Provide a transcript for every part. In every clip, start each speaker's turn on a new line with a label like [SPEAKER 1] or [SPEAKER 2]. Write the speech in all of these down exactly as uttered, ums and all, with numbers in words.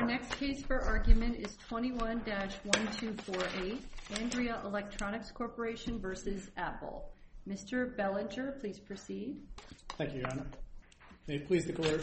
[SPEAKER 1] next case for argument is twenty-one dash one two four eight, Andrea Electronics Corporation versus Apple. Mister Bellinger, please proceed.
[SPEAKER 2] Thank you, Your Honor. May it please the Court,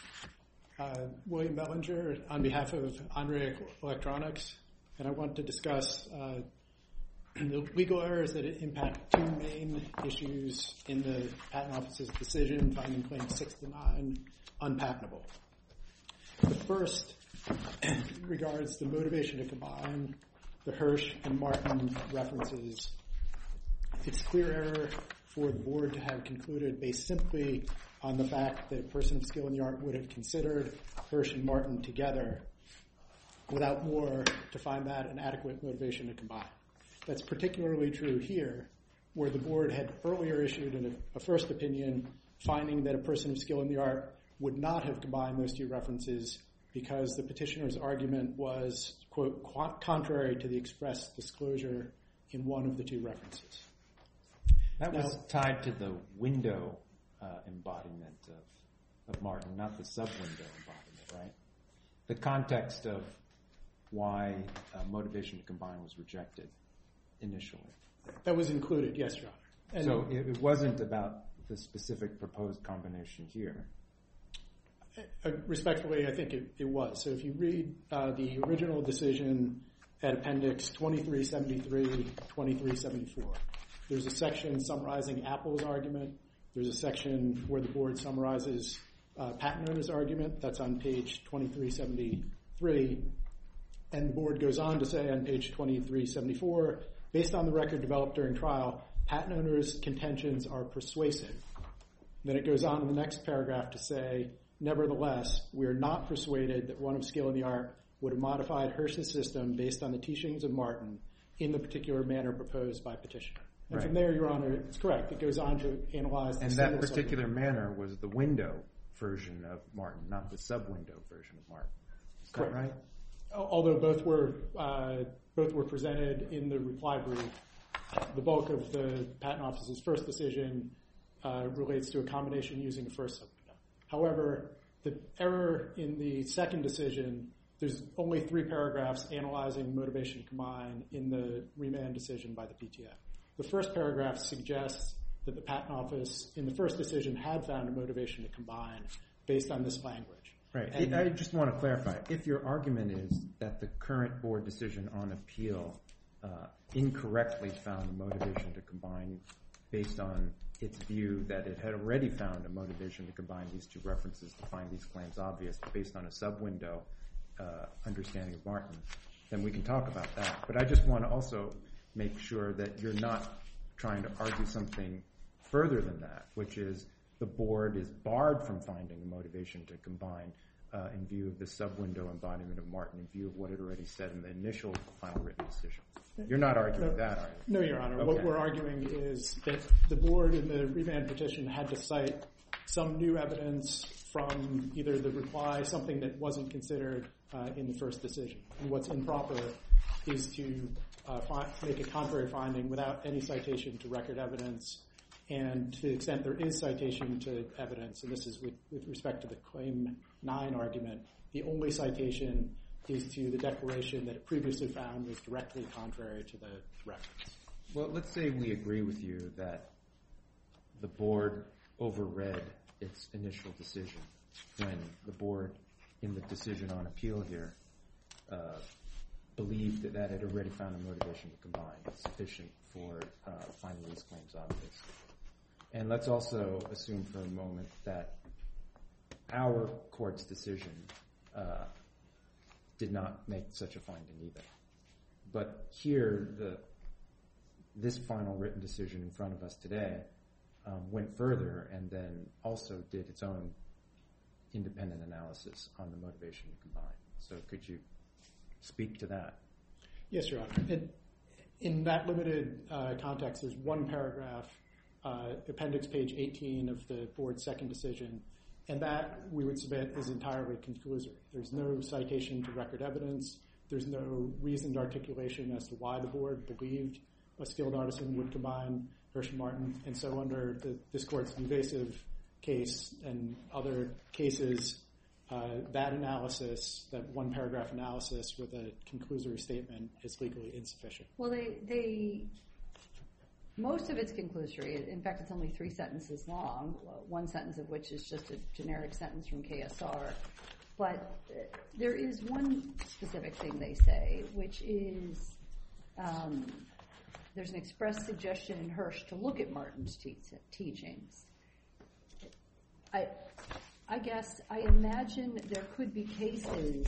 [SPEAKER 2] uh, William Bellinger on behalf of Andrea Electronics, and I want to discuss uh, the legal errors that impact two main issues in the Patent Office's decision finding claims six to nine unpatentable. The first regards the motivation to combine the Hirsch and Martin references. It's clear error for the Board to have concluded based simply on the fact that a person of skill in the art would have considered Hirsch and Martin together without more to find that an adequate motivation to combine. That's particularly true here, where the Board had earlier issued an, a first opinion finding that a person of skill in the art would not have combined those two references because the petitioner's argument was, quote, contrary to the express disclosure in one of the two references.
[SPEAKER 3] That
[SPEAKER 2] now,
[SPEAKER 3] was tied to the window uh, embodiment of, of Martin, not the sub-window embodiment, right? The context of why uh, motivation to combine was rejected initially.
[SPEAKER 2] That was included, yes, Your Honor. And
[SPEAKER 3] so it, it wasn't about the specific proposed combination here.
[SPEAKER 2] Uh, respectfully, I think it, it was. So if you read uh, the original decision at Appendix twenty-three seventy-three, twenty-three seventy-four, there's a section summarizing Apple's argument. There's a section where the Board summarizes uh, patent owner's argument. That's on page twenty-three seventy-three. And the Board goes on to say on page twenty-three seventy-four, based on the record developed during trial, patent owner's contentions are persuasive. Then it goes on in the next paragraph to say, nevertheless, we are not persuaded that one of skill in the art would have modified Hirsch's system based on the teachings of Martin in the particular manner proposed by petitioner. And
[SPEAKER 3] right.
[SPEAKER 2] From there, Your Honor, it's correct. It goes on to analyze the
[SPEAKER 3] And that particular
[SPEAKER 2] subject.
[SPEAKER 3] manner was the window version of Martin, not the sub-window version of Martin. Is that
[SPEAKER 2] correct.
[SPEAKER 3] right?
[SPEAKER 2] Although both were uh, both were presented in the reply brief, the bulk of the Patent Office's first decision uh, relates to a combination using the first subwindow. However, the error in the second decision, there's only three paragraphs analyzing motivation to combine in the remand decision by the P T F. The first paragraph suggests that the Patent Office in the first decision had found a motivation to combine based on this language.
[SPEAKER 3] Right. And I just want to clarify. If your argument is that the current Board decision on appeal uh, incorrectly found the motivation to combine based on its view that it had already found a motivation to combine these two references to find these claims obvious based on a sub-window uh, understanding of Martin, then we can talk about that. But I just want to also make sure that you're not trying to argue something further than that, which is the Board is barred from finding a motivation to combine uh, in view of the sub-window embodiment of Martin, in view of what it already said in the initial final written decision. You're not arguing
[SPEAKER 2] no,
[SPEAKER 3] that, are you?
[SPEAKER 2] No, Your Honor.
[SPEAKER 3] Okay.
[SPEAKER 2] What we're arguing is that the Board in the remand petition had to cite some new evidence from either the reply, something that wasn't considered uh, in the first decision. And what's improper is to uh, fi- make a contrary finding without any citation to record evidence. And to the extent there is citation to evidence, and this is with, with respect to the Claim nine argument, the only citation is to the declaration that it previously found was directly contrary to the reference.
[SPEAKER 3] Well, let's say we agree with you that the Board overread its initial decision when the Board, in the decision on appeal here, uh, believed that that had already found a motivation to combine sufficient for uh, finding these claims obvious. And let's also assume for a moment that our court's decision uh, did not make such a finding either. But here, the this final written decision in front of us today um, went further and then also did its own independent analysis on the motivation to combine. So could you speak to that?
[SPEAKER 2] Yes, Your Honor. In, in that limited uh, context, there's one paragraph, uh, appendix page eighteen of the Board's second decision, and that we would submit is entirely conclusory. There's no citation to record evidence. There's no reasoned articulation as to why the Board believed a skilled artisan would combine Hirsch and Martin. And so under the, this Court's invasive case and other cases, uh, that analysis, that one paragraph analysis with a conclusory statement is legally insufficient.
[SPEAKER 1] Well, they, they, most of it's conclusory. In fact, it's only three sentences long, one sentence of which is just a generic sentence from K S R. But there is one specific thing they say, which is um, there's an express suggestion in Hirsch to look at Martin's te- teachings. I, I guess I imagine there could be cases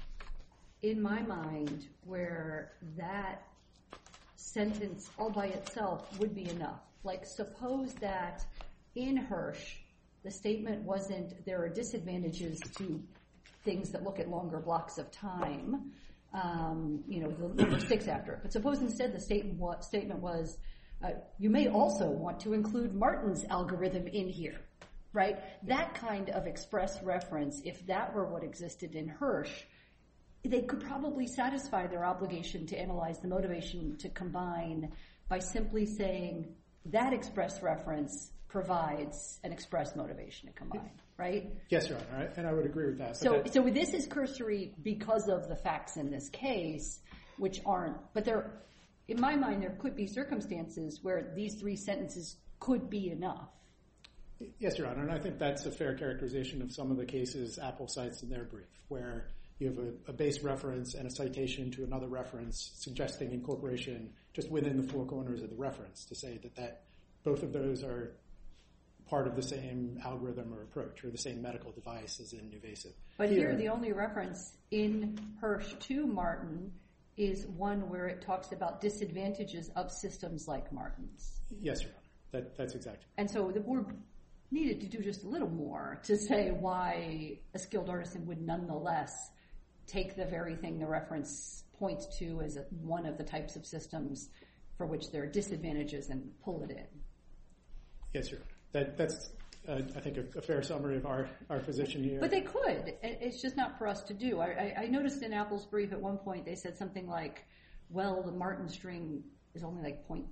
[SPEAKER 1] in my mind where that sentence all by itself would be enough. Like, suppose that in Hirsch, the statement wasn't there are disadvantages to things that look at longer blocks of time, um, you know, the number six after it. But suppose instead the statement was, statement was uh, you may also want to include Martin's algorithm in here, right? That kind of express reference, if that were what existed in Hirsch, they could probably satisfy their obligation to analyze the motivation to combine by simply saying that express reference provides an express motivation to combine, right?
[SPEAKER 2] Yes, Your Honor, and I would agree with that.
[SPEAKER 1] So,
[SPEAKER 2] that,
[SPEAKER 1] so this is cursory because of the facts in this case, which aren't, but there, in my mind, there could be circumstances where these three sentences could be enough.
[SPEAKER 2] Yes, Your Honor, and I think that's a fair characterization of some of the cases Apple cites in their brief, where you have a, a base reference and a citation to another reference suggesting incorporation just within the four corners of the reference to say that, that both of those are part of the same algorithm or approach or the same medical device as in NuVasive.
[SPEAKER 1] But here, here the only reference in Hirsch to Martin is one where it talks about disadvantages of systems like Martin's.
[SPEAKER 2] Yes, Your Honor, that, that's exactly.
[SPEAKER 1] And so the board needed to do just a little more to say why a skilled artisan would nonetheless take the very thing the reference points to as a, one of the types of systems for which there are disadvantages and pull it in.
[SPEAKER 2] Yes, Your Honor. That, that's, uh, I think, a, a fair summary of our, our position here.
[SPEAKER 1] But they could. It's just not for us to do. I, I, I noticed in Apple's brief at one point they said something like, well, the Martin string is only like zero point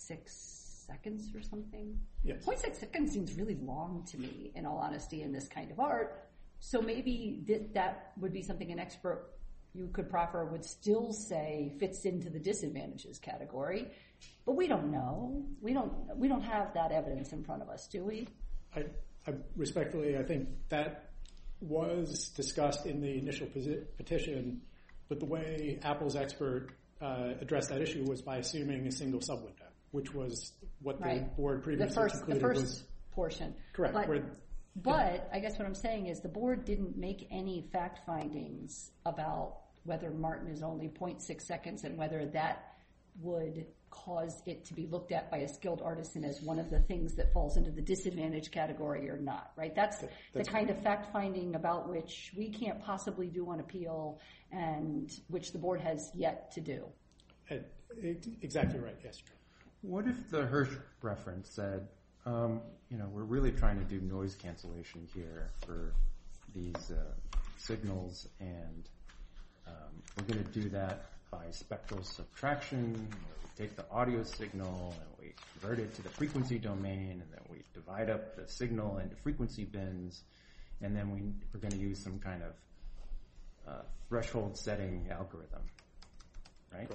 [SPEAKER 1] six seconds or something.
[SPEAKER 2] Yes.
[SPEAKER 1] zero point six seconds seems really long to me, in all honesty, in this kind of art. So maybe th- that would be something an expert you could proffer would still say fits into the disadvantages category. But we don't know. We don't we don't have that evidence in front of us, do we?
[SPEAKER 2] I, I respectfully, I think that was discussed in the initial petition, but the way Apple's expert uh, addressed that issue was by assuming a single subwindow, which was what
[SPEAKER 1] right.
[SPEAKER 2] the board previously
[SPEAKER 1] the first,
[SPEAKER 2] concluded
[SPEAKER 1] the first
[SPEAKER 2] was
[SPEAKER 1] portion.
[SPEAKER 2] Correct.
[SPEAKER 1] But,
[SPEAKER 2] where,
[SPEAKER 1] but I guess what I'm saying is the board didn't make any fact findings about whether Martin is only zero point six seconds and whether that would cause it to be looked at by a skilled artisan as one of the things that falls into the disadvantage category or not, right? That's, That's the kind of fact-finding about which we can't possibly do on appeal and which the board has yet to do.
[SPEAKER 2] Uh, exactly right, yes.
[SPEAKER 3] What if the Hirsch reference said, um, you know, we're really trying to do noise cancellation here for these uh, signals, and um, we're going to do that by spectral subtraction, where we take the audio signal and we convert it to the frequency domain, and then we divide up the signal into frequency bins, and then we, we're going to use some kind of uh, threshold setting algorithm, right?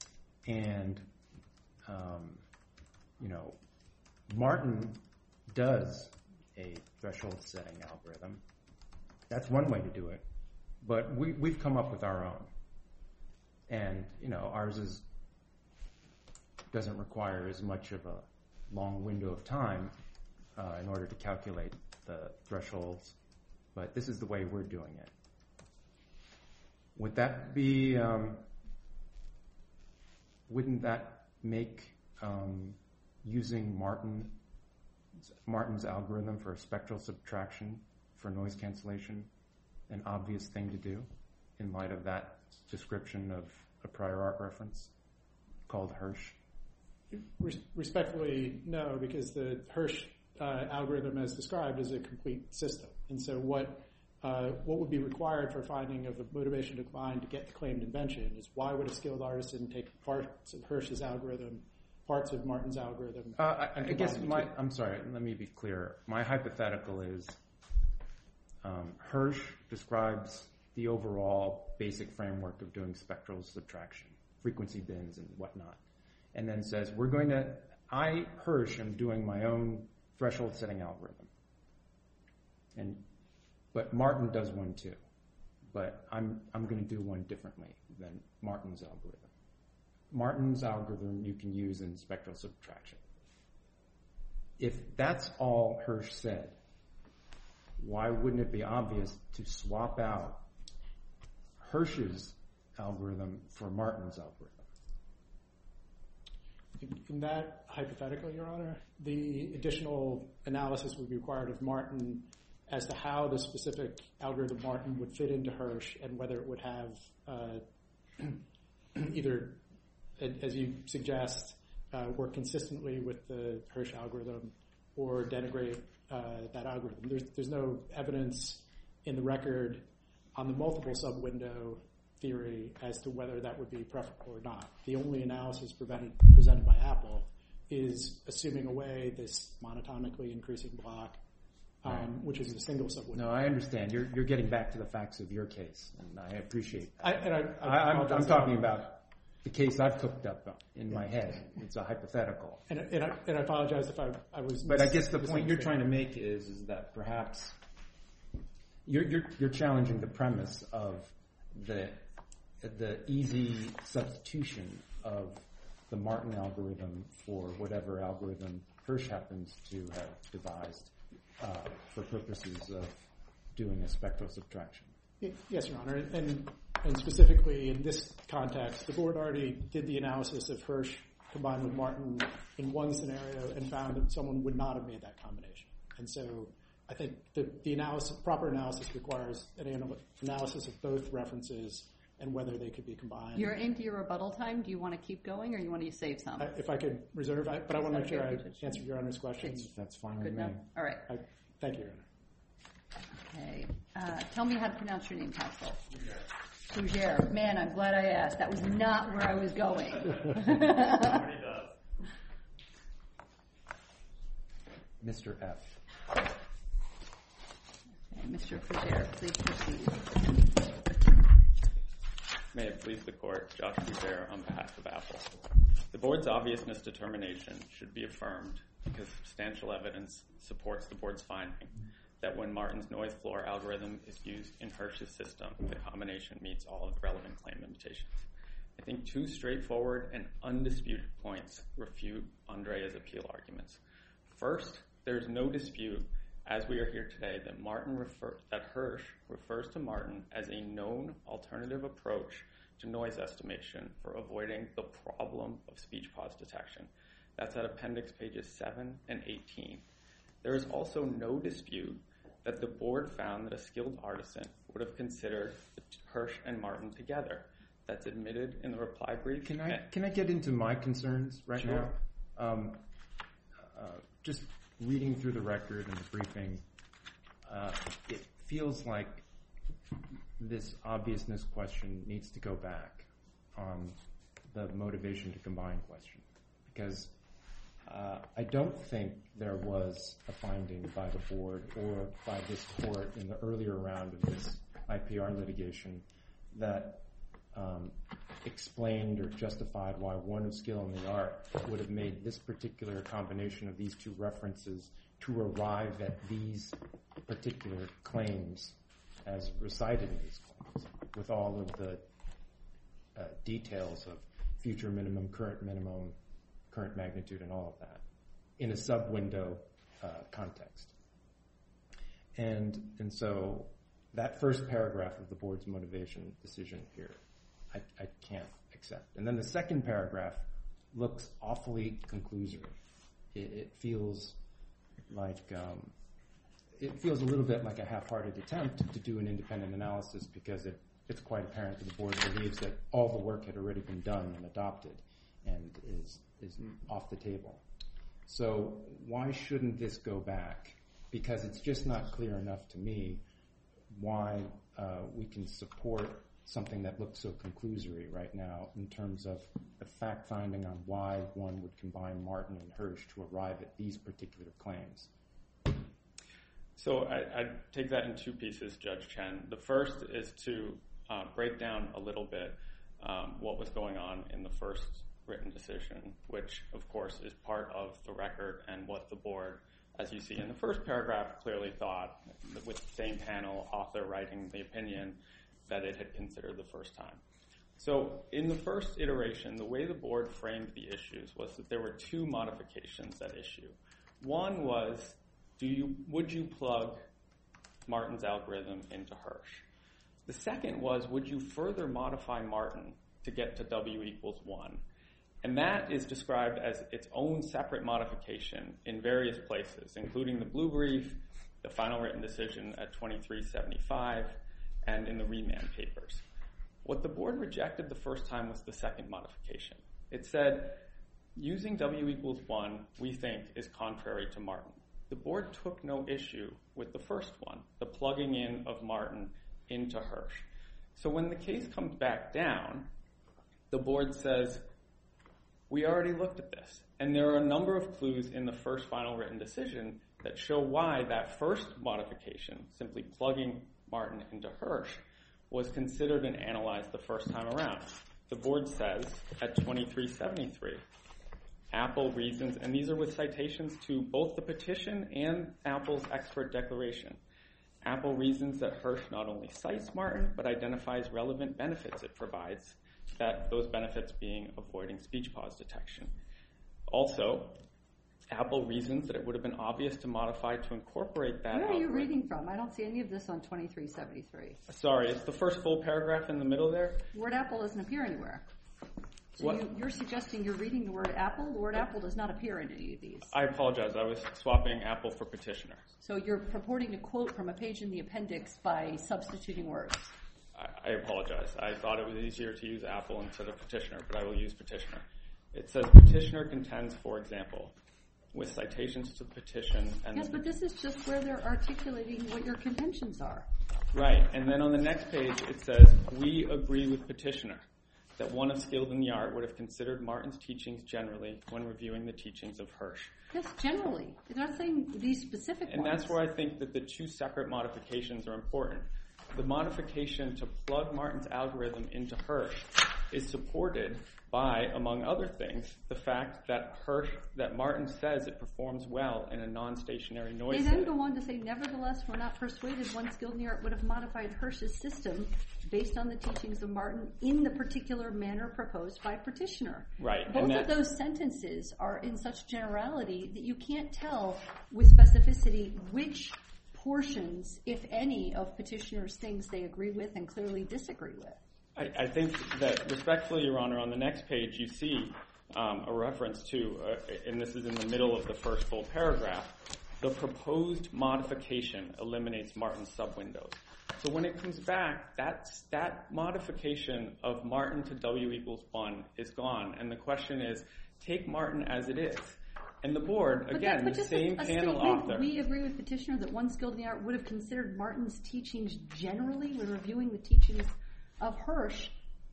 [SPEAKER 3] And, um, you know, Martin does a threshold setting algorithm. That's one way to do it, but we, we've come up with our own. And, you know, ours is doesn't require as much of a long window of time uh, in order to calculate the thresholds, but this is the way we're doing it. Would that be, um, wouldn't that make um, using Martin, Martin's algorithm for spectral subtraction for noise cancellation an obvious thing to do in light of that description of a prior art reference called Hirsch?
[SPEAKER 2] Respectfully, no, because the Hirsch uh, algorithm as described is a complete system. And so what uh, what would be required for finding of a motivation to combine to get the claimed invention is why would a skilled artisan take parts of Hirsch's algorithm, parts of Martin's algorithm?
[SPEAKER 3] Uh, I, I guess my, I'm sorry, let me be clear. My hypothetical is um, Hirsch describes the overall basic framework of doing spectral subtraction, frequency bins and whatnot, and then says, we're going to, I, Hirsch, am doing my own threshold setting algorithm. And, but Martin does one too. But I'm, I'm going to do one differently than Martin's algorithm. Martin's algorithm you can use in spectral subtraction. If that's all Hirsch said, why wouldn't it be obvious to swap out Hirsch's algorithm for Martin's algorithm?
[SPEAKER 2] In that hypothetical, Your Honor, the additional analysis would be required of Martin as to how the specific algorithm Martin would fit into Hirsch and whether it would have uh, either, as you suggest, uh, work consistently with the Hirsch algorithm or denigrate uh, that algorithm. There's, there's no evidence in the record on the multiple sub-window theory as to whether that would be preferable or not. The only analysis presented, presented by Apple is assuming away this monotonically increasing block, um, right. which is a single sub-window.
[SPEAKER 3] No, I understand. You're you're getting back to the facts of your case, and I appreciate that.
[SPEAKER 2] I, and I, I,
[SPEAKER 3] I, I'm, I'm talking about the case I've cooked up in yeah. my head. It's a hypothetical.
[SPEAKER 2] And, and, I, and I apologize if I, I was...
[SPEAKER 3] But I guess the point you're trying to make is, is that perhaps you're, you're, you're challenging the premise of the the easy substitution of the Martin algorithm for whatever algorithm Hirsch happens to have devised uh, for purposes of doing a spectral subtraction.
[SPEAKER 2] Yes, Your Honor. And, and specifically in this context, the board already did the analysis of Hirsch combined with Martin in one scenario and found that someone would not have made that combination. And so I think the, the analysis, proper analysis requires an anal- analysis of both references and whether they could be combined.
[SPEAKER 1] You're into your rebuttal time. Do you want to keep going or you want to save some?
[SPEAKER 2] I, if I could reserve, I, but I want to make sure I answer Your Honor's questions.
[SPEAKER 3] That's fine
[SPEAKER 1] Good
[SPEAKER 3] with
[SPEAKER 1] enough?
[SPEAKER 3] me.
[SPEAKER 1] All right.
[SPEAKER 2] I, thank you, Your Honor.
[SPEAKER 1] Okay. Uh, tell me how to pronounce your name, counsel. Fougere. Man, I'm glad I asked. That was not where I was going.
[SPEAKER 3] Mister F.
[SPEAKER 1] Okay, Mister Fougere, please proceed.
[SPEAKER 4] May it please the Court, Josh Fougere on behalf of Apple. The Board's obviousness determination should be affirmed because substantial evidence supports the Board's finding that when Martin's noise floor algorithm is used in Hirsch's system, the combination meets all of the relevant claim limitations. I think two straightforward and undisputed points refute Andrea's appeal arguments. First, there's no dispute, as we are here today, that Martin refer, that Hirsch refers to Martin as a known alternative approach to noise estimation for avoiding the problem of speech pause detection. That's at appendix pages seven and eighteen. There is also no dispute that the Board found that a skilled artisan would have considered Hirsch and Martin together. That's admitted in the reply brief.
[SPEAKER 3] Can I can I get into my concerns right
[SPEAKER 4] Sure.
[SPEAKER 3] now? Um, uh, just reading through the record and the briefing, uh, it feels like this obviousness question needs to go back on the motivation to combine question, because uh, I don't think there was a finding by the Board or by this Court in the earlier round of this I P R litigation that um, explained or justified why one of skill in the art would have made this particular combination of these two references to arrive at these particular claims as recited in these claims, with all of the uh, details of future minimum, current minimum, current magnitude, and all of that in a sub-window uh, context. And and so that first paragraph of the Board's motivation decision here, I, I can't accept. And then the second paragraph looks awfully conclusory. It, it feels like um, it feels a little bit like a half-hearted attempt to do an independent analysis because it, it's quite apparent that the Board believes that all the work had already been done and adopted and is is off the table. So why shouldn't this go back? Because it's just not clear enough to me why uh, we can support something that looks so conclusory right now in terms of the fact-finding on why one would combine Martin and Hirsch to arrive at these particular claims.
[SPEAKER 4] So I, I'd take that in two pieces, Judge Chen. The first is to uh, break down a little bit um, what was going on in the first written decision, which, of course, is part of the record and what the board, as you see in the first paragraph, clearly thought, with the same panel author writing the opinion, that it had considered the first time. So in the first iteration, the way the board framed the issues was that there were two modifications at issue. One was, do you would you plug Martin's algorithm into Hirsch? The second was, would you further modify Martin to get to W equals one? And that is described as its own separate modification in various places, including the blue brief, the final written decision at twenty-three seventy-five, and in the remand papers. What the board rejected the first time was the second modification. It said, using W equals one, we think, is contrary to Martin. The board took no issue with the first one, the plugging in of Martin into Hirsch. So when the case comes back down, the board says, we already looked at this. And there are a number of clues in the first final written decision that show why that first modification, simply plugging Martin into Hirsch, was considered and analyzed the first time around. The board says at twenty-three seventy-three, Apple reasons, and these are with citations to both the petition and Apple's expert declaration. Apple reasons that Hirsch not only cites Martin, but identifies relevant benefits it provides, that those benefits being avoiding speech pause detection. Also, Apple reasons that it would have been obvious to modify to incorporate that.
[SPEAKER 1] Where are you
[SPEAKER 4] algorithm.
[SPEAKER 1] reading from? I don't see any of this on twenty-three seventy-three.
[SPEAKER 4] Sorry, it's the first full paragraph in the middle there.
[SPEAKER 1] Word apple doesn't appear anywhere. So
[SPEAKER 4] What?
[SPEAKER 1] you, you're suggesting you're reading the word apple? The word apple does not appear in any of these.
[SPEAKER 4] I apologize. I was swapping Apple for petitioner.
[SPEAKER 1] So you're purporting to quote from a page in the appendix by substituting words.
[SPEAKER 4] I, I apologize. I thought it was easier to use Apple instead of petitioner, but I will use petitioner. It says petitioner contends, for example, with citations to the petition. And
[SPEAKER 1] Yes, but this is just where they're articulating what your contentions are.
[SPEAKER 4] Right, and then on the next page it says, we agree with petitioner that one of skilled in the art would have considered Martin's teachings generally when reviewing the teachings of Hirsch.
[SPEAKER 1] Yes, generally. They're not saying these specific
[SPEAKER 4] And
[SPEAKER 1] ones.
[SPEAKER 4] that's where I think that the two separate modifications are important. The modification to plug Martin's algorithm into Hirsch is supported by, among other things, the fact that Hirsch, that Martin says it performs well in a non-stationary noise
[SPEAKER 1] They then
[SPEAKER 4] setting.
[SPEAKER 1] go on to say, nevertheless, we're not persuaded one skilled in the art would have modified Hirsch's system based on the teachings of Martin in the particular manner proposed by petitioner.
[SPEAKER 4] Right.
[SPEAKER 1] Both
[SPEAKER 4] and
[SPEAKER 1] of
[SPEAKER 4] that,
[SPEAKER 1] those sentences are in such generality that you can't tell with specificity which portions, if any, of petitioner's things they agree with and clearly disagree with.
[SPEAKER 4] I, I think that, respectfully, Your Honor, on the next page you see um, a reference to, uh, and this is in the middle of the first full paragraph, the proposed modification eliminates Martin's subwindows. So when it comes back, that's, that modification of Martin to W equals one is gone. And the question is, take Martin as it is. And the board,
[SPEAKER 1] But
[SPEAKER 4] again,
[SPEAKER 1] that, but
[SPEAKER 4] the
[SPEAKER 1] just
[SPEAKER 4] same
[SPEAKER 1] a, a
[SPEAKER 4] panel
[SPEAKER 1] statement,
[SPEAKER 4] author.
[SPEAKER 1] we agree with petitioner that one skilled in the art would have considered Martin's teachings generally when reviewing the teachings of Hirsch.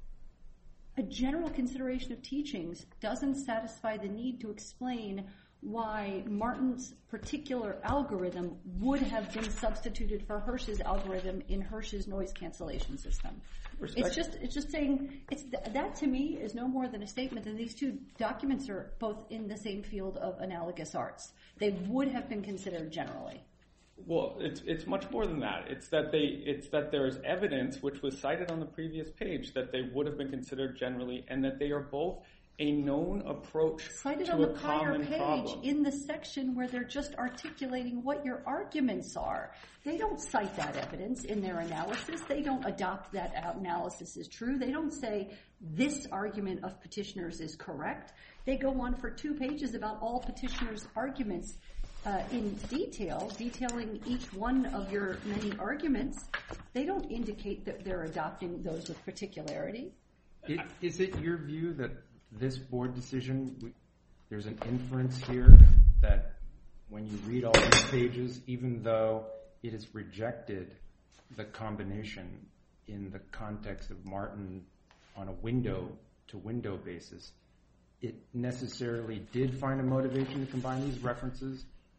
[SPEAKER 1] A general consideration of teachings doesn't satisfy the need to explain why Martin's particular algorithm would have been substituted for Hirsch's algorithm in Hirsch's noise cancellation system.
[SPEAKER 4] Respect-
[SPEAKER 1] It's just it's just saying it's that to me is no more than a statement that these two documents are both in the same field of analogous arts. They would have been considered generally.
[SPEAKER 4] Well, it's it's much more than that. It's that they it's that there is evidence, which was cited on the previous page, that they would have been considered generally, and that they are both a known approach
[SPEAKER 1] Cited
[SPEAKER 4] to
[SPEAKER 1] on the
[SPEAKER 4] a
[SPEAKER 1] prior
[SPEAKER 4] common
[SPEAKER 1] page
[SPEAKER 4] problem.
[SPEAKER 1] in the section where they're just articulating what your arguments are. They don't cite that evidence in their analysis. They don't adopt that analysis as true. They don't say this argument of petitioners is correct. They go on for two pages about all petitioners' arguments uh, in detail, detailing each one of your many arguments. They don't indicate that they're adopting those with particularity.
[SPEAKER 3] It, is it your view that this board decision, we, there's an inference here that when you read all these pages, even though it has rejected the combination in the context of Martin on a window-to-window basis, it necessarily did find a motivation to combine these references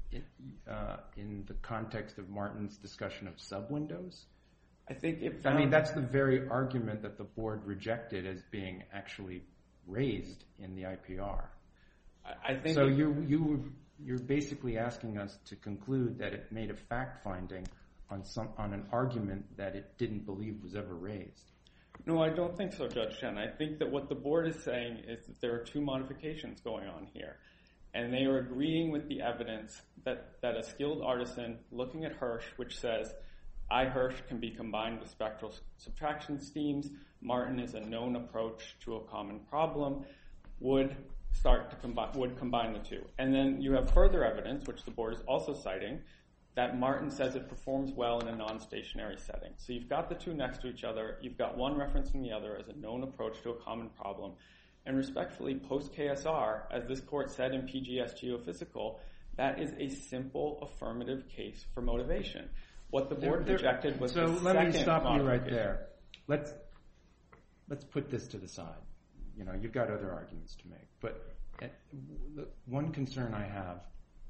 [SPEAKER 3] in, uh, in the context of Martin's discussion of sub-windows?
[SPEAKER 4] I think it
[SPEAKER 3] I mean, that's the very argument that the board rejected as being actually raised in the I P R.
[SPEAKER 4] I, I think
[SPEAKER 3] so
[SPEAKER 4] it,
[SPEAKER 3] you you you're basically asking us to conclude that it made a fact finding on some on an argument that it didn't believe was ever raised.
[SPEAKER 4] No, I don't think so, Judge Chen. I think that what the board is saying is that there are two modifications going on here. And they are agreeing with the evidence that, that a skilled artisan looking at Hirsch, which says, I, Hirsch, can be combined with spectral subtraction schemes, Martin is a known approach to a common problem, would start to combine, would combine the two. And then you have further evidence, which the board is also citing, that Martin says it performs well in a non-stationary setting. So you've got the two next to each other. You've got one referencing the other as a known approach to a common problem. And respectfully, post-K S R, as this court said in P G S Geophysical, that is a simple affirmative case for motivation. What the board there, there, rejected was
[SPEAKER 3] so
[SPEAKER 4] the
[SPEAKER 3] let
[SPEAKER 4] second
[SPEAKER 3] me stop you right there. Let's let's put this to the side. You know, you've got other arguments to make. But the one concern I have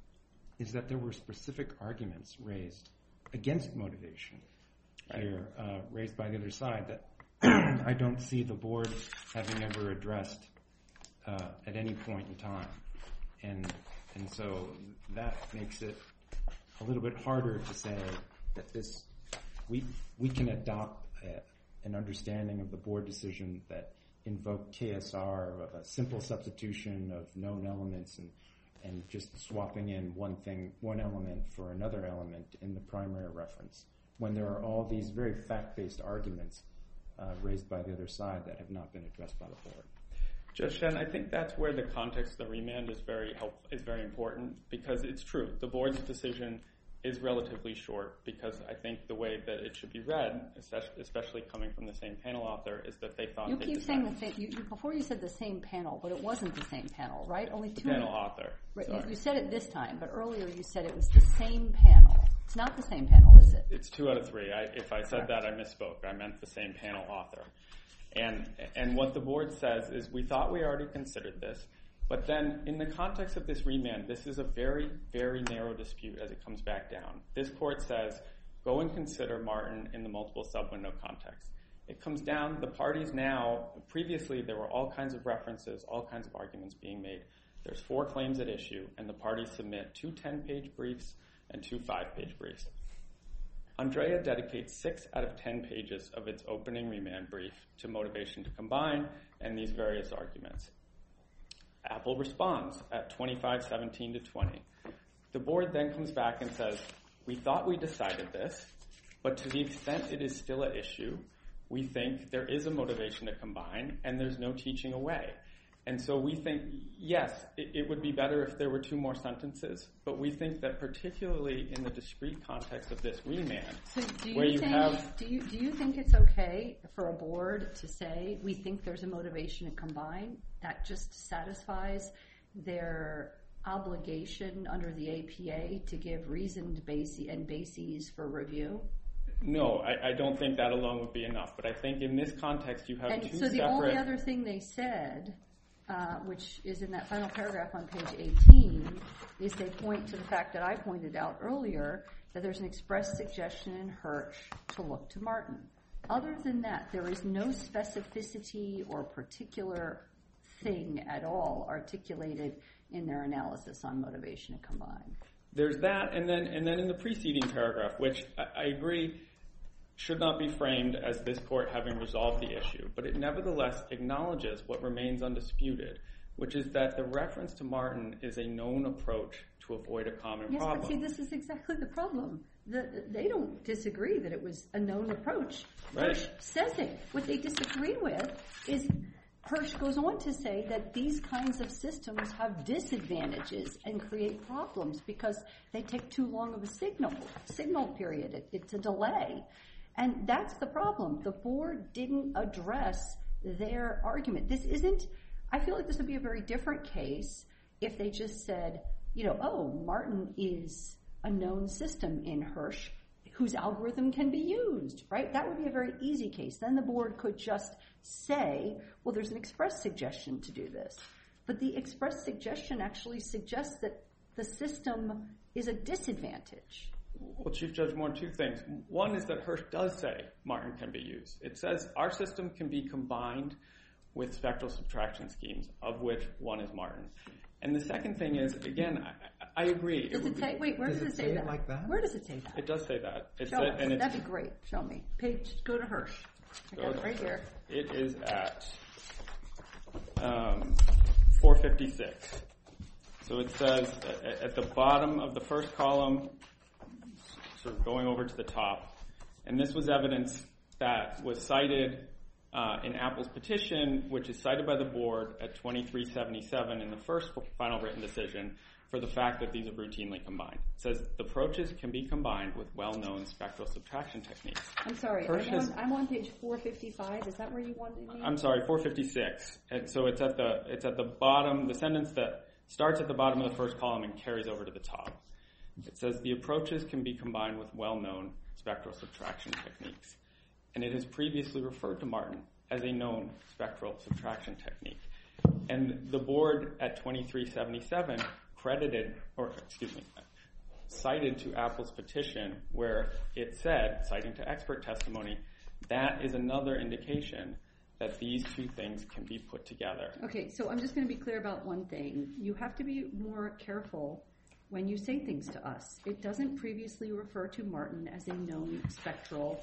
[SPEAKER 3] is that there were specific arguments raised against motivation right. here, uh, raised by the other side that I don't see the board having ever addressed uh, at any point in time. And and so that makes it a little bit harder to say that this we we can adopt a, an understanding of the board decision that invoked K S R, a simple substitution of known elements and and just swapping in one thing, one element for another element in the primary reference, when there are all these very fact-based arguments uh, raised by the other side that have not been addressed by the board.
[SPEAKER 4] Judge Shen, I think that's where the context of the remand is very help, is very important, because it's true. The board's decision is relatively short, because I think the way that it should be read, especially coming from the same panel author, is that they thought
[SPEAKER 1] you
[SPEAKER 4] they
[SPEAKER 1] keep saying the same. You, you, before you said the same panel, but it wasn't the same panel, right? Only two.
[SPEAKER 4] The panel author.
[SPEAKER 1] Right, you, you said it this time, but earlier you said it was the same panel. It's not the same panel, is it?
[SPEAKER 4] It's two out of three. I, if I said Correct. that, I misspoke. I meant the same panel author. And and what the board says is, we thought we already considered this, but then in the context of this remand, this is a very, very narrow dispute as it comes back down. This court says, go and consider Martin in the multiple sub-window context. It comes down, the parties now, previously there were all kinds of references, all kinds of arguments being made. There's four claims at issue, and the parties submit two ten-page briefs and two five-page briefs. Andrea dedicates six out of ten pages of its opening remand brief to motivation to combine and these various arguments. Apple responds at twenty-five seventeen to twenty. The board then comes back and says, we thought we decided this, but to the extent it is still at issue, we think there is a motivation to combine and there's no teaching away. And so we think, yes, it, it would be better if there were two more sentences, but we think that particularly in the discrete context of this remand,
[SPEAKER 1] so do you
[SPEAKER 4] where you
[SPEAKER 1] think,
[SPEAKER 4] have...
[SPEAKER 1] Do you, do you think it's okay for a board to say, we think there's a motivation to combine? That just satisfies their obligation under the A P A to give reasoned bases and bases for review?
[SPEAKER 4] No, I, I don't think that alone would be enough. But I think in this context, you have
[SPEAKER 1] and
[SPEAKER 4] two
[SPEAKER 1] so
[SPEAKER 4] separate...
[SPEAKER 1] the only other thing they said, uh, which is in that final paragraph on page eighteen, is they point to the fact that I pointed out earlier, that there's an express suggestion in Hirsch to look to Martin. Other than that, there is no specificity or particular thing at all articulated in their analysis on motivation to combine.
[SPEAKER 4] There's that, and then and then in the preceding paragraph, which I, I agree should not be framed as this court having resolved the issue, but it nevertheless acknowledges what remains undisputed, which is that the reference to Martin is a known approach to avoid a common
[SPEAKER 1] yes,
[SPEAKER 4] problem.
[SPEAKER 1] Yes, but see, this is exactly the problem. The, they don't disagree that it was a known approach.
[SPEAKER 4] Right.
[SPEAKER 1] Hirsch says it. What they disagree with is Hirsch goes on to say that these kinds of systems have disadvantages and create problems because they take too long of a signal, signal period. It, it's a delay. And that's the problem. The board didn't address their argument. This isn't, I feel like this would be a very different case if they just said, you know, oh, Martin is a known system in Hirsch whose algorithm can be used, right? That would be a very easy case. Then the board could just say, well, there's an express suggestion to do this. But the express suggestion actually suggests that the system is a disadvantage.
[SPEAKER 4] Well, Chief Judge Moore, two things. One is that Hirsch does say Martin can be used. It says our system can be combined with spectral subtraction schemes, of which one is Martin. And the second thing is, again, I, I agree.
[SPEAKER 1] Does it, it say, wait, where does, does it, it say, say that?
[SPEAKER 3] Like that?
[SPEAKER 1] Where does it say that?
[SPEAKER 4] It does say that. It
[SPEAKER 1] Show
[SPEAKER 4] said,
[SPEAKER 1] us.
[SPEAKER 4] And it's,
[SPEAKER 1] That'd be great. Show me. Page, go to Hirsch. I got it right here.
[SPEAKER 4] It is at um, four fifty-six. So it says at the bottom of the first column, sort of going over to the top, and this was evidence that was cited uh, in Apple's petition, which is cited by the board at twenty-three seventy-seven in the first final written decision, for the fact that these are routinely combined. It says the approaches can be combined with well-known spectral subtraction techniques.
[SPEAKER 1] I'm sorry, I'm on, I'm on page four fifty-five. Is that where you wanted me?
[SPEAKER 4] I'm sorry, four fifty-six. And so it's at the it's at the bottom, the sentence that starts at the bottom of the first column and carries over to the top. It says the approaches can be combined with well-known spectral subtraction techniques. And it has previously referred to Martin as a known spectral subtraction technique. And the board at twenty-three seventy-seven credited, or excuse me, cited to Apple's petition where it said, citing to expert testimony, that is another indication that these two things can be put together.
[SPEAKER 1] Okay, so I'm just going to be clear about one thing. You have to be more careful when you say things to us. It doesn't previously refer to Martin as a known spectral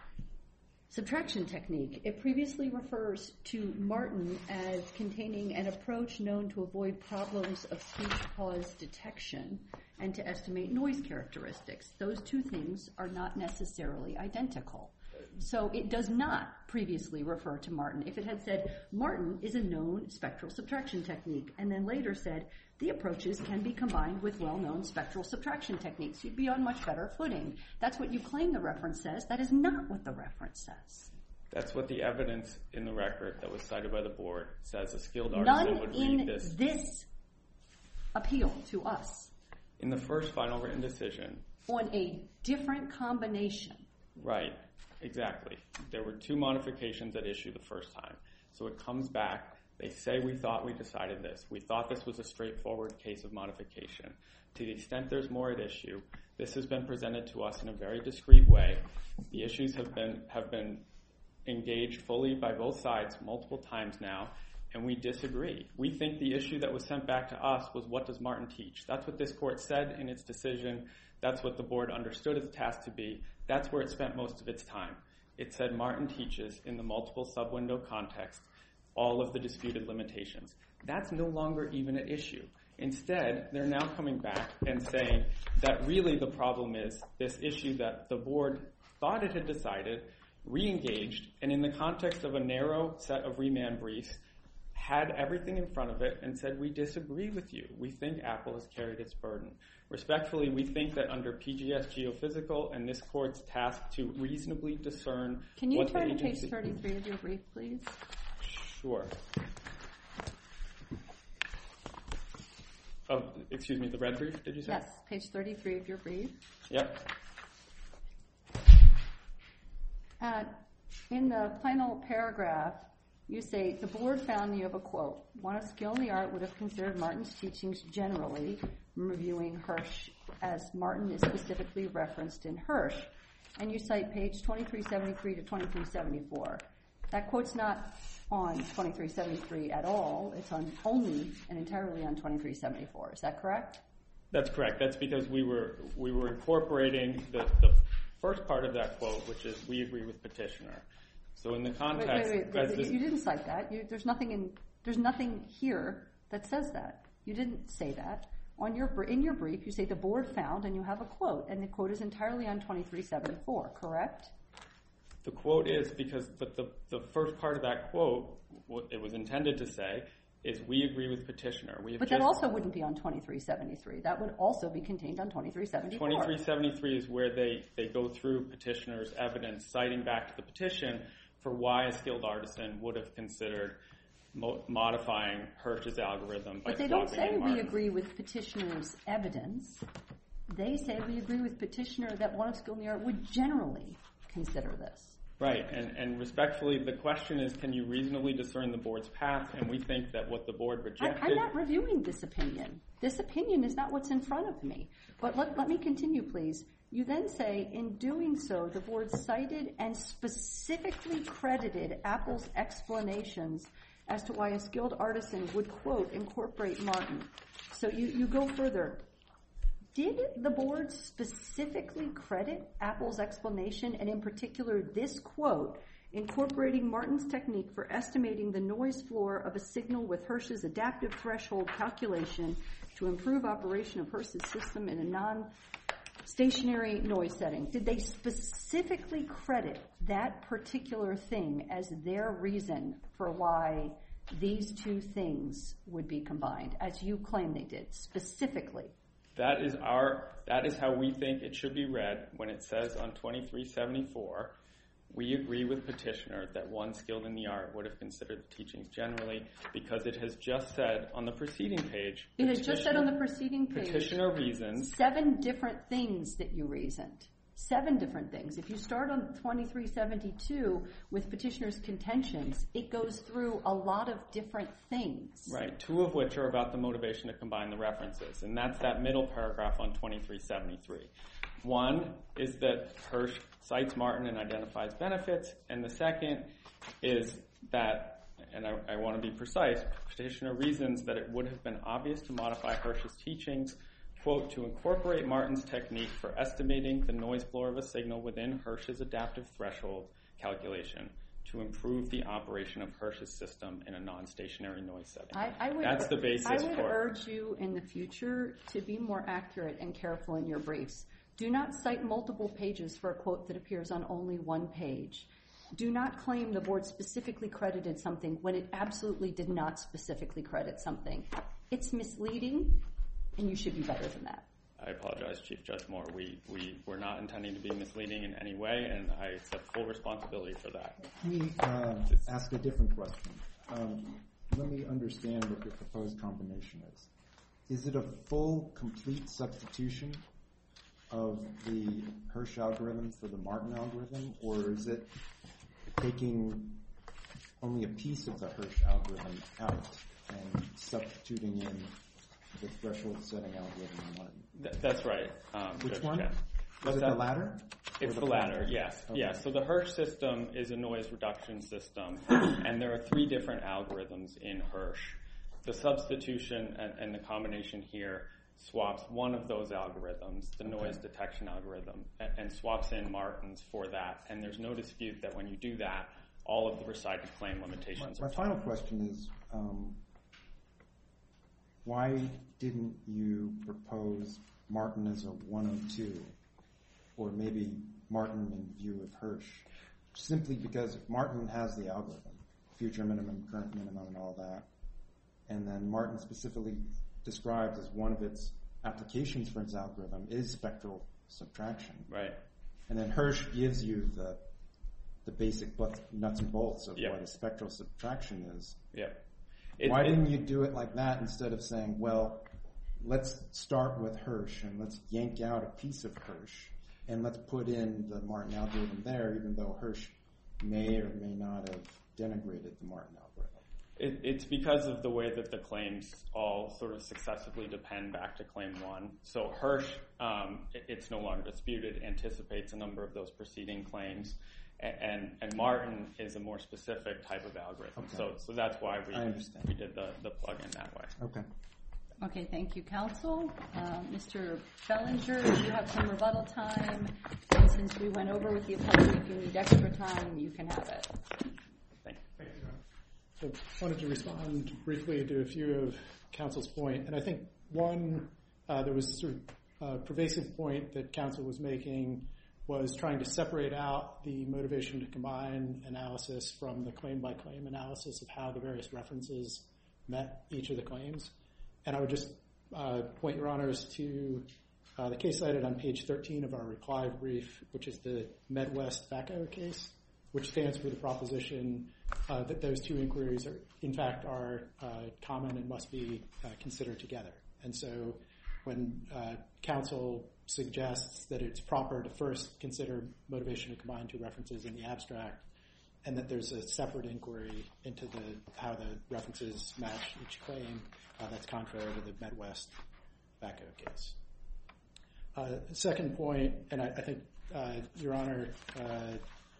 [SPEAKER 1] subtraction technique. It previously refers to Martin as containing an approach known to avoid problems of speech pause detection and to estimate noise characteristics. Those two things are not necessarily identical. So it does not previously refer to Martin. If it had said Martin is a known spectral subtraction technique and then later said the approaches can be combined with well-known spectral subtraction techniques, you'd be on much better footing. That's what you claim the reference says. That is not what the reference says.
[SPEAKER 4] That's what the evidence in the record that was cited by the board says a skilled artisan
[SPEAKER 1] None
[SPEAKER 4] would
[SPEAKER 1] in
[SPEAKER 4] read this.
[SPEAKER 1] this appeal to us
[SPEAKER 4] In the first final written decision.
[SPEAKER 1] on a different combination.
[SPEAKER 4] Right, exactly. There were two modifications at issue the first time. So it comes back. They say we thought we decided this. We thought this was a straightforward case of modification. To the extent there's more at issue, this has been presented to us in a very discreet way. The issues have been have been engaged fully by both sides multiple times now, and we disagree. We think the issue that was sent back to us was, what does Martin teach? That's what this court said in its decision. That's what the board understood its task to be. That's where it spent most of its time. It said Martin teaches, in the multiple sub-window context, all of the disputed limitations. That's no longer even an issue. Instead, they're now coming back and saying that really the problem is this issue that the board thought it had decided, re-engaged, and in the context of a narrow set of remand briefs, had everything in front of it and said, we disagree with you. We think Apple has carried its burden. Respectfully, we think that under P G S Geophysical and this court's task to reasonably discern
[SPEAKER 1] Can you
[SPEAKER 4] what the
[SPEAKER 1] turn to
[SPEAKER 4] agency...
[SPEAKER 1] page thirty-three of your brief, please?
[SPEAKER 4] Sure. Oh, excuse me, the red brief, did you say?
[SPEAKER 1] Yes, page thirty-three of your brief.
[SPEAKER 4] Yep.
[SPEAKER 1] Uh, in the final paragraph, you say, the board found, you have a quote, one of skill in the art would have considered Martin's teachings generally, reviewing Hirsch as Martin is specifically referenced in Hirsch. And you cite page twenty-three seventy-three to twenty-three seventy-four. That quote's not on twenty-three seventy-three at all. It's on only and entirely on twenty-three seventy-four. Is that correct?
[SPEAKER 4] That's correct. That's because we were we were incorporating the, the first part of that quote, which is we agree with petitioner. So in the context,
[SPEAKER 1] wait, wait, wait,
[SPEAKER 4] as
[SPEAKER 1] wait.
[SPEAKER 4] this,
[SPEAKER 1] You didn't cite that. You, there's nothing in there's nothing here that says that. You didn't say that. On your in your brief, you say the board found, and you have a quote, and the quote is entirely on twenty-three seventy-four. Correct?
[SPEAKER 4] the quote is because, but the the first part of that quote, what it was intended to say, is we agree with petitioner. We have
[SPEAKER 1] But that also wouldn't be on twenty-three seventy-three. That would also be contained on twenty-three seventy-four.
[SPEAKER 4] twenty-three seventy-three is where they, they go through petitioner's evidence, citing back to the petition for why a skilled artisan would have considered mo- modifying Hirsch's algorithm by
[SPEAKER 1] But they don't
[SPEAKER 4] swapping
[SPEAKER 1] say
[SPEAKER 4] in
[SPEAKER 1] we
[SPEAKER 4] Martin.
[SPEAKER 1] agree with petitioner's evidence. They say we agree with petitioner that one of skill in the art would generally consider this.
[SPEAKER 4] Right, and, and respectfully, the question is, can you reasonably discern the board's path? And we think that what the board rejected...
[SPEAKER 1] I, I'm not reviewing this opinion. This opinion is not what's in front of me. But let, let me continue, please. You then say, in doing so, the board cited and specifically credited Apple's explanations as to why a skilled artisan would, quote, incorporate Martin. So you, you go further. Did the board specifically credit Apple's explanation, and in particular this quote, incorporating Martin's technique for estimating the noise floor of a signal with Hirsch's adaptive threshold calculation to improve operation of Hirsch's system in a non-stationary noise setting? Did they specifically credit that particular thing as their reason for why these two things would be combined, as you claim they did, specifically?
[SPEAKER 4] That is our. That is how we think it should be read when it says on twenty-three seventy-four, we agree with petitioner that one skilled in the art would have considered the teachings generally, because it has just said on the preceding page.
[SPEAKER 1] It has just said on the preceding page.
[SPEAKER 4] Petitioner reasons.
[SPEAKER 1] Seven different things that you reasoned. Seven different things. If you start on twenty-three seventy-two with petitioner's contentions, it goes through a lot of different things.
[SPEAKER 4] Right, two of which are about the motivation to combine the references, and that's that middle paragraph on twenty-three seventy-three. One is that Hirsch cites Martin and identifies benefits, and the second is that, and I, I want to be precise, petitioner reasons that it would have been obvious to modify Hirsch's teachings, quote, to incorporate Martin's technique for estimating the noise floor of a signal within Hirsch's adaptive threshold calculation to improve the operation of Hirsch's system in a non-stationary noise setting.
[SPEAKER 1] I, I would,
[SPEAKER 4] That's the basis
[SPEAKER 1] I would
[SPEAKER 4] for
[SPEAKER 1] urge you in the future to be more accurate and careful in your briefs. Do not cite multiple pages for a quote that appears on only one page. Do not claim the board specifically credited something when it absolutely did not specifically credit something. It's misleading, and you should be better than that.
[SPEAKER 4] I apologize, Chief Judge Moore. We, we were not intending to be misleading in any way, and I accept full responsibility for that.
[SPEAKER 5] Let me uh, ask a different question. Um, let me understand what your proposed combination is. Is it a full, complete substitution of the Hirsch algorithm for the Martin algorithm, or is it taking only a piece of the Hirsch algorithm out and substituting in the threshold setting algorithm in Martin?
[SPEAKER 4] Th- that's right. Um,
[SPEAKER 5] Which
[SPEAKER 4] Judge
[SPEAKER 5] one?
[SPEAKER 4] Chen.
[SPEAKER 5] Is
[SPEAKER 4] What's
[SPEAKER 5] it
[SPEAKER 4] that?
[SPEAKER 5] the latter?
[SPEAKER 4] It's
[SPEAKER 5] the
[SPEAKER 4] the latter,
[SPEAKER 5] former?
[SPEAKER 4] yes.
[SPEAKER 5] Okay.
[SPEAKER 4] yes. So the Hirsch system is a noise reduction system, and there are three different algorithms in Hirsch. The substitution and, and the combination here swaps one of those algorithms, the noise okay. detection algorithm, and, and swaps in Martin's for that. And there's no dispute that when you do that, all of the recited claim limitations
[SPEAKER 5] my,
[SPEAKER 4] are
[SPEAKER 5] my final question is, um, why didn't you propose Martin as a one oh two, or maybe Martin in view of Hirsch? Simply because Martin has the algorithm, future minimum, current minimum, and all that, and then Martin specifically described as one of its applications for its algorithm is spectral subtraction.
[SPEAKER 4] Right.
[SPEAKER 5] And then Hirsch gives you the the basic nuts and bolts of
[SPEAKER 4] yep.
[SPEAKER 5] what a spectral subtraction is.
[SPEAKER 4] Yep. It,
[SPEAKER 5] Why
[SPEAKER 4] it,
[SPEAKER 5] didn't you do it like that instead of saying, well, let's start with Hirsch and let's yank out a piece of Hirsch and let's put in the Martin algorithm there, even though Hirsch may or may not have denigrated the Martin algorithm?
[SPEAKER 4] It, it's because of the way that the claims all sort of successively depend back to claim one. So Hirsch, um, it, it's no longer disputed, anticipates a number of those preceding claims, and, and, and Martin is a more specific type of algorithm.
[SPEAKER 5] Okay.
[SPEAKER 4] So so that's why we
[SPEAKER 5] I understand.
[SPEAKER 4] we did the, the plug-in that way.
[SPEAKER 5] Okay.
[SPEAKER 1] Okay, thank you, counsel. Uh, Mister Bellinger, you have some rebuttal time, and since we went over with the appellee, if you need extra time, you can have it.
[SPEAKER 4] Thank you.
[SPEAKER 2] So I wanted to respond briefly to a few of counsel's point, and I think one, uh, there was a sort of uh, pervasive point that counsel was making was trying to separate out the motivation to combine analysis from the claim-by-claim analysis of how the various references met each of the claims. And I would just uh, point your honors to uh, the case cited on page thirteen of our reply brief, which is the Medwest VACO case, which stands for the proposition uh, that those two inquiries are, in fact, are uh, common and must be uh, considered together. And so when uh, counsel suggests that it's proper to first consider motivation to combine two references in the abstract, and that there's a separate inquiry into the how the references match each claim. Uh, that's contrary to the Midwest tobacco case. Uh, second point, and I, I think uh, Your Honor uh,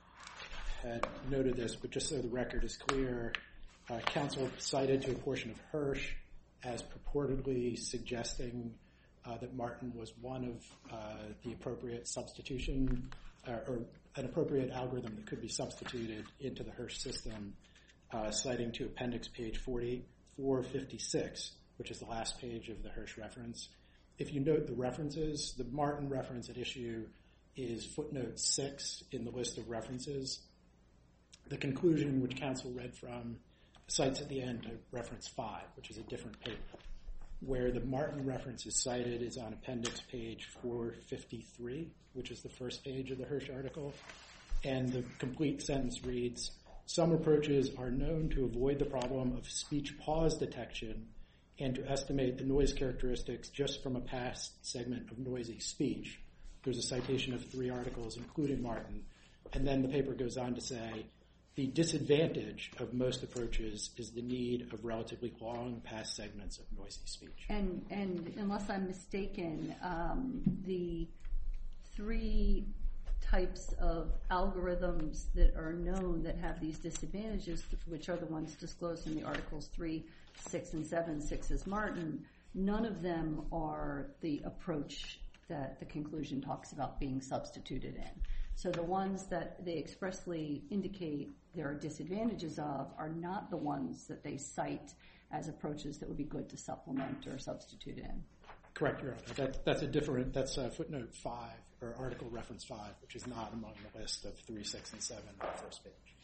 [SPEAKER 2] had noted this, but just so the record is clear, uh, counsel cited to a portion of Hirsch as purportedly suggesting uh, that Martin was one of uh, the appropriate substitution uh, or an appropriate algorithm that could be substituted into the Hirsch system, uh, citing to appendix page forty-four fifty-six, which is the last page of the Hirsch reference. If you note the references, the Martin reference at issue is footnote six in the list of references. The conclusion, which counsel read from, cites at the end a reference five, which is a different paper. Where the Martin reference is cited is on appendix page four fifty-three, which is the first page of the Hirsch article. And the complete sentence reads, some approaches are known to avoid the problem of speech pause detection and to estimate the noise characteristics just from a past segment of noisy speech. There's a citation of three articles, including Martin. And then the paper goes on to say, the disadvantage of most approaches is the need of relatively long past segments of noisy speech.
[SPEAKER 1] And, and unless I'm mistaken, um, the three types of algorithms that are known that have these disadvantages, which are the ones disclosed in the articles three, six, and seven, six is Martin, none of them are the approach that the conclusion talks about being substituted in. So the ones that they expressly indicate there are disadvantages of are not the ones that they cite as approaches that would be good to supplement or substitute in.
[SPEAKER 2] Correct, Your Honor. That, that's a different, that's a footnote five, or article reference five, which is not among the list of three, six, and seven on the first page.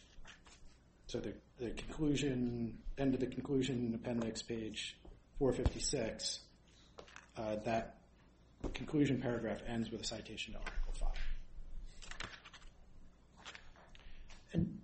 [SPEAKER 2] So the, the conclusion, end of the conclusion appendix, page four fifty-six, uh, that conclusion paragraph ends with a citation to article five. And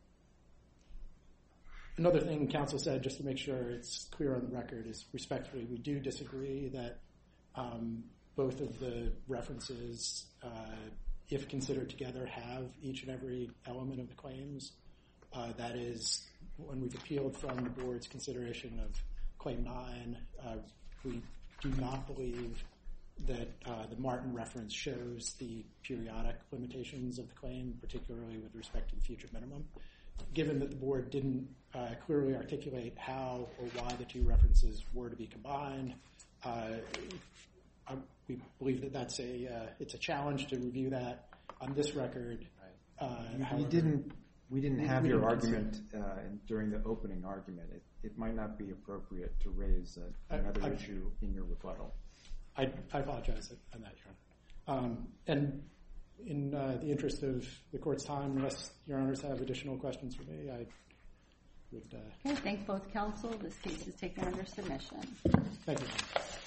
[SPEAKER 2] another thing counsel said, just to make sure it's clear on the record, is respectfully, we do disagree that um, both of the references, uh, if considered together, have each and every element of the claims. Uh, that is, when we've appealed from the board's consideration of Claim nine, uh, we do not believe that uh, the Martin reference shows the periodic limitations of the claim, particularly with respect to the future minimum. Given that the board didn't uh, clearly articulate how or why the two references were to be combined, uh, I, we believe that that's a uh, it's a challenge to review that on this record. Uh,
[SPEAKER 5] we
[SPEAKER 2] however,
[SPEAKER 5] didn't we didn't have
[SPEAKER 2] we
[SPEAKER 5] your
[SPEAKER 2] didn't
[SPEAKER 5] argument uh, during the opening argument. It, it might not be appropriate to raise uh, another
[SPEAKER 2] I, I,
[SPEAKER 5] issue in your rebuttal.
[SPEAKER 2] I, I apologize on that, Your Honor. Um, and in uh, the interest of the court's time, unless Your Honors have additional questions for me, I would... Uh,
[SPEAKER 1] Okay, thank both counsel. This case is taken under submission.
[SPEAKER 2] Thank you.